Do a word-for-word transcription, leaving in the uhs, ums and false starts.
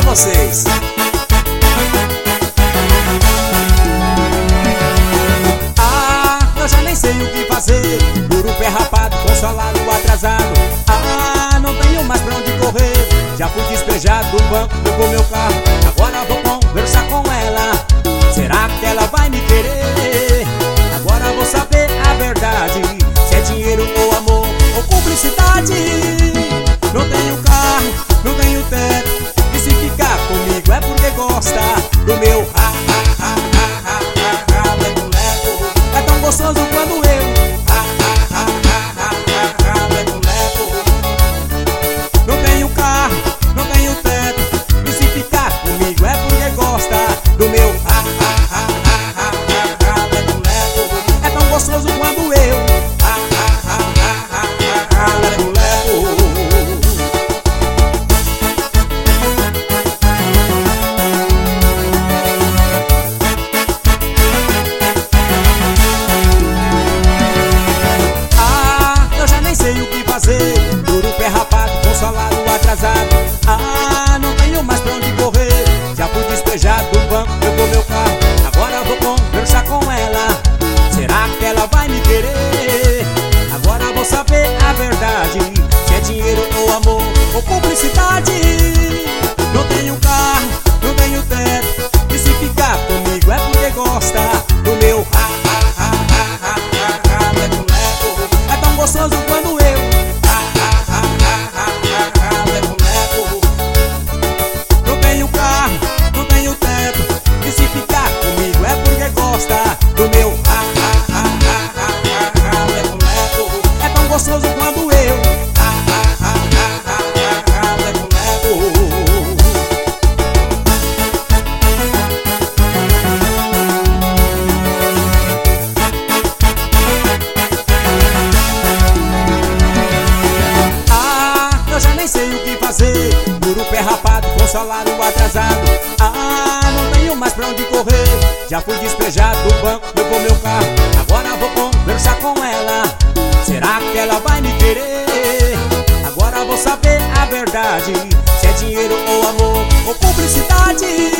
vocês. Ah, eu já nem sei o que fazer. Duro pé rapado com salário atrasado. Ah, não tenho mais pra onde correr. Já fui despejado do banco, pegou meu carro. Agora vou conversar com ela. Será que ela vai me querer? Agora vou saber a verdade. Se é dinheiro ou amor ou cumplicidade. Não tenho carro, não tenho teto. E se ficar comigo é porque gosta do meu ha ha ha ha ha ha ha leco-leco. É tão gostoso quando eu ha ha ha ha ha ha leco-leco. Não tenho carro, não tenho teto. E se ficar comigo é porque gosta do meu ha ha ha ha ha ha leco-leco. É tão gostoso quando eu ha ha ha ha ha ha leco-leco. Duro pé rapado com salário atrasado. Ah, não tenho mais pra onde correr. Já fui despejado do banco, pegou meu carro. Agora vou conversar com ela. Será que ela vai me querer? Agora vou saber a verdade. Se é dinheiro ou amor ou cumplicidade. Não tenho carro, não tenho teto. E se ficar comigo é porque gosta do meu ha ha ha ha ha ha leco-leco. É tão gostoso quando eu do meu ha ha ha ha ha ha leco-leco. É tão gostoso quando eu ha ha ha ha ha ha leco-leco. Ah, eu já nem sei o que fazer. Duro pé rapado com salário atrasado. Ah, não tenho mais pra onde correr. Já fui despejado do banco, levou meu carro. Agora vou conversar com ela. Será que ela vai me querer? Agora vou saber a verdade. Se é dinheiro ou amor ou cumplicidade.